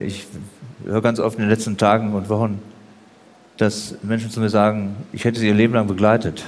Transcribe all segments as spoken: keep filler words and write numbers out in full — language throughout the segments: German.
Ich höre ganz oft in den letzten Tagen und Wochen, dass Menschen zu mir sagen, ich hätte sie ihr Leben lang begleitet.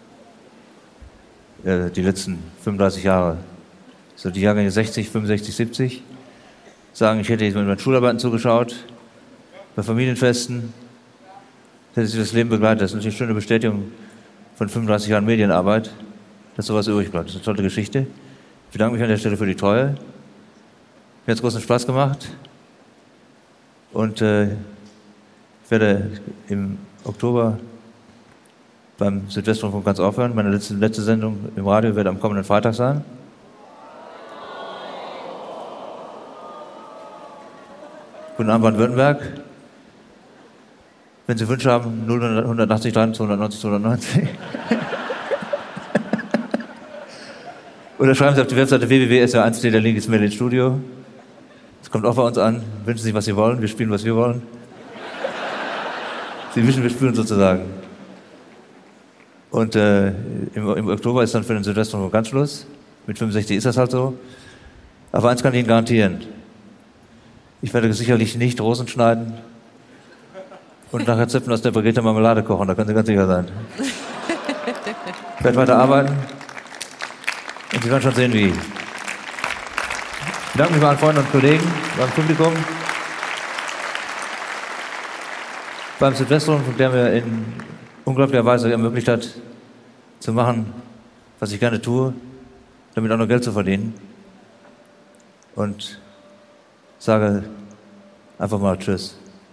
Äh, die letzten fünfunddreißig Jahre. So die Jahrgänge sechzig, fünfundsechzig, siebzig. Sagen, ich hätte ihnen bei Schularbeiten zugeschaut, bei Familienfesten. Hätte sie das Leben begleitet. Das ist natürlich eine schöne Bestätigung von fünfunddreißig Jahren Medienarbeit, dass sowas übrig bleibt. Das ist eine tolle Geschichte. Ich bedanke mich an der Stelle für die Treue. Mir hat es großen Spaß gemacht. Und äh, ich werde im Oktober beim Südwestrundfunk ganz aufhören. Meine letzte, letzte Sendung im Radio wird am kommenden Freitag sein. Guten Abend, Baden-Württemberg. Wenn Sie Wünsche haben, null eins acht drei zweihundertneunzig zweihundertneunzig. Oder schreiben Sie auf die Webseite w w w punkt s w r eins punkt d, der Link ist Mail ins Studio. Es kommt auch bei uns an. Wünschen Sie sich, was Sie wollen. Wir spielen, was wir wollen. Sie wünschen, wir spielen sozusagen. Und äh, im, im Oktober ist dann für den Südwestrundfunk ganz Schluss. Mit fünfundsechzig ist das halt so. Aber eins kann ich Ihnen garantieren. Ich werde sicherlich nicht Rosen schneiden und nachher Zöpfen aus der Brigitte Marmelade kochen. Da können Sie ganz sicher sein. Ich werde weiter arbeiten. Und Sie werden schon sehen, wie. Ich bedanke mich bei allen Freunden und Kollegen, beim Publikum, beim Südwestrundfunk, der mir in unglaublicher Weise ermöglicht hat, zu machen, was ich gerne tue, damit auch noch Geld zu verdienen. Und sage einfach mal Tschüss.